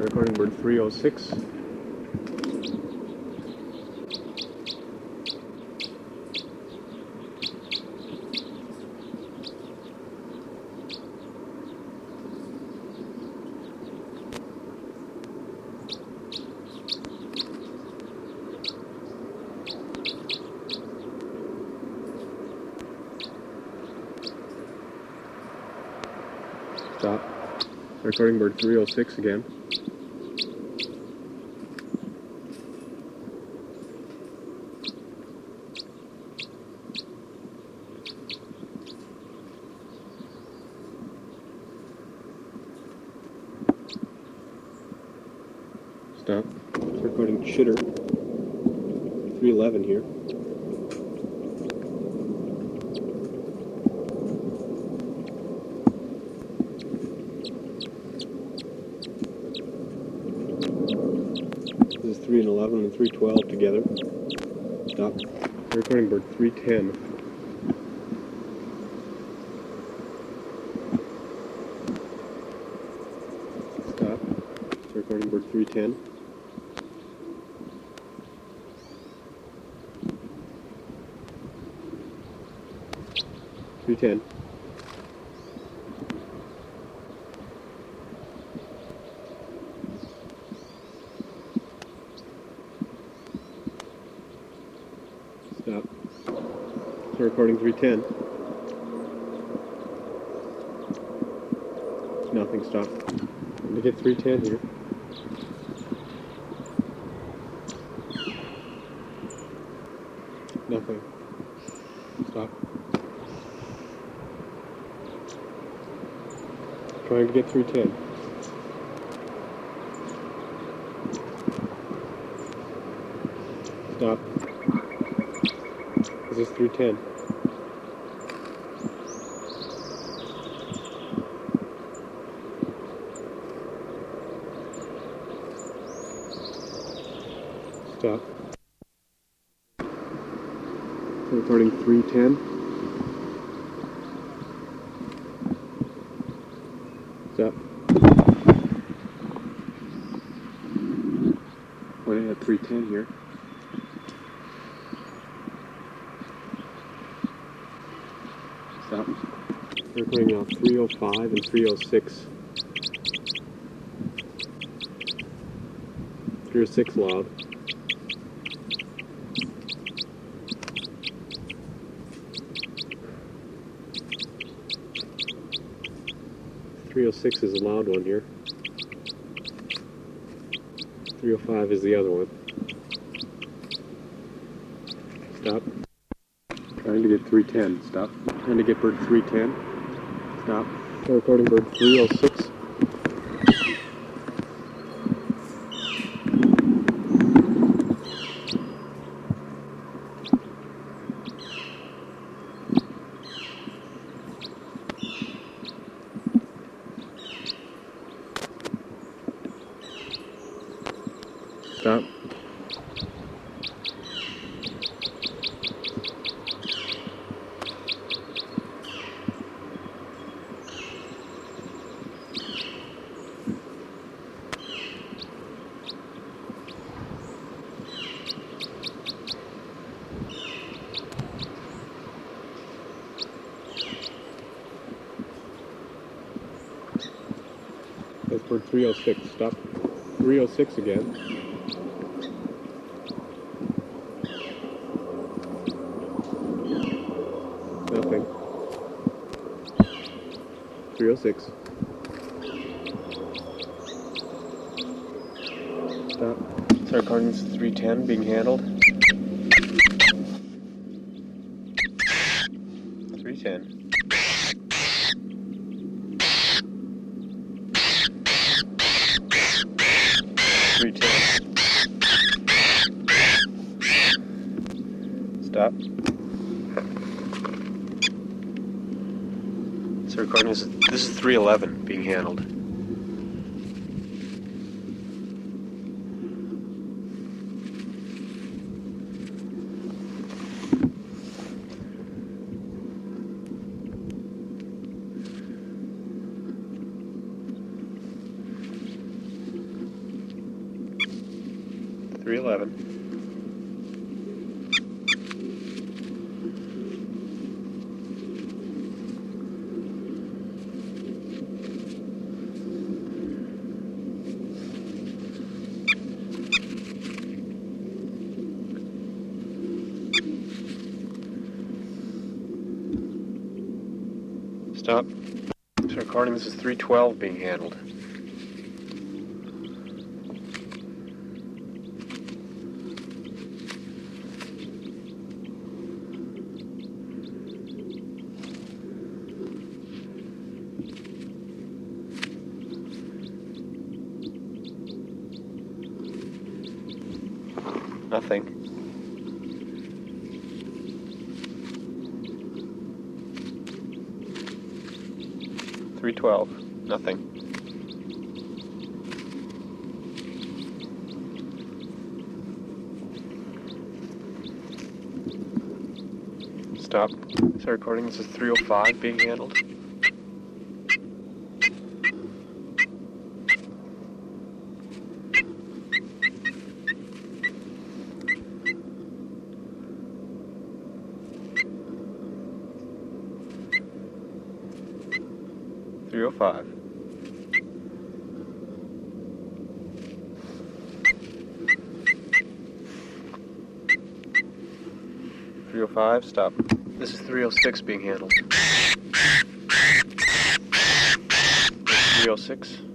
Recording bird 306. Stop. Recording bird 306 again. Stop. Recording chitter 311 here. This is 3 and 11 and 312 together. Stop. Recording bird 310. Stop. Recording bird 310. Stop. So recording 310. Nothing. Stop. I'm gonna get 310 here. Nothing. Stop. Trying to get 310. Stop. This is 310. Stop. Recording 310. Stop. Pointing at 310 here. Stop. Recording now 305 and 306. 306 loud. .306 is a loud one here. 305 is the other one. Stop. Trying to get 310. Stop. Trying to get bird 310. Stop. Recording bird 306. Stop. That's bird 306. Stop. 306 again. Nothing. 306. Stop. Start recording 310 being handled. 310. 310. Stop. So recording this is 311 being handled. 311. Stop. Start recording. This is 312 being handled. Nothing. $312. Nothing. Stop. Start recording. This is 305 being handled. $305. $305. Stop. This is 306 being handled. 306.